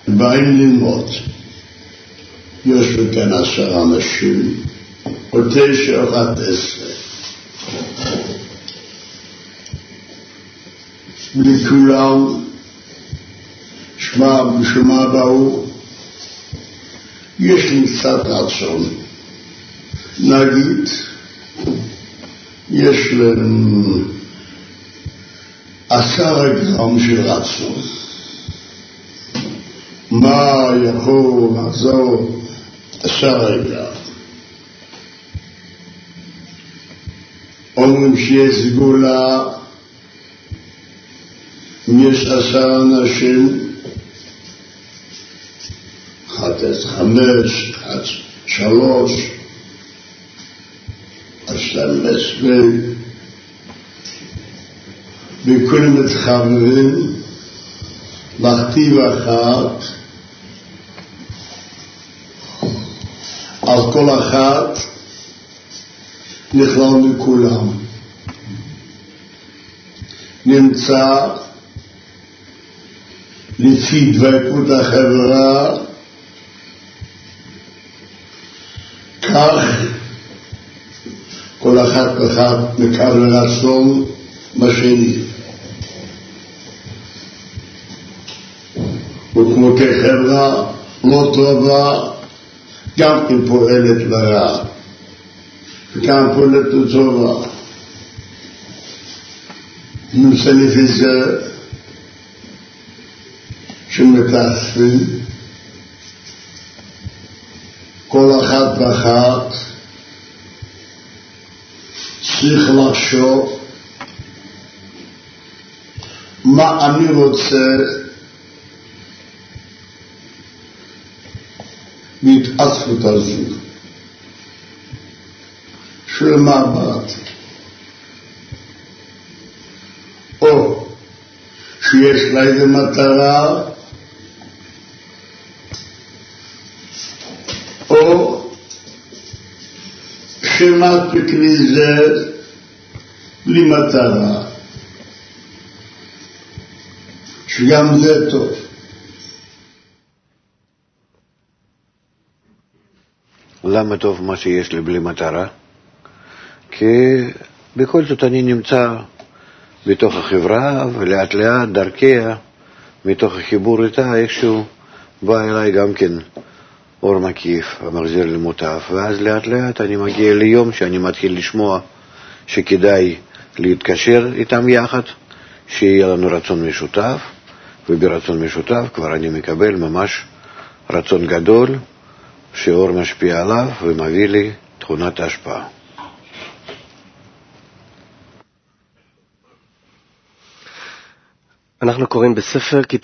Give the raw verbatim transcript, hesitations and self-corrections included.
באים ללמוד. יושבים כאן עשר אנשים, או תשע או אחת עשרה. לכולם, שמע, בשמה באו, יש לי קצת רצון. נגיד, יש להם עשרה גרם של רצון. מה יכול לעזור עשרה גרם? אומרים שיש סגולה, יש עשרה אנשים, אחת חמש, אחת שלוש, אשלם מספיק, וכולם מתחברים, להכתיב אחת, על כל אחת נכלל מכולם. נמצא לפי דבקות החברה, כך כל אחת ואחת מקבל רצון בשני. וכמו כחברה לא טובה, גם כן פועלת לרע, וגם פועלת לטובה. נמצא לפי זה שמתאספים, כל אחת ואחת צריך לחשוב מה אני רוצה מהתאספות הזו, שלמה באתי, או שיש לה איזו מטרה, או שמעת בכלי זה בלי מטרה, שגם זה טוב. למה טוב מה שיש לי בלי מטרה? כי בכל זאת אני נמצא בתוך החברה, ולאט לאט דרכיה, מתוך החיבור איתה, איכשהו בא אליי גם כן אור מקיף, המחזיר למוטב, ואז לאט לאט אני מגיע ליום שאני מתחיל לשמוע שכדאי להתקשר איתם יחד, שיהיה לנו רצון משותף, וברצון משותף כבר אני מקבל ממש רצון גדול, שאור משפיע עליו ומביא לי תכונת ההשפעה. אנחנו קוראים בספר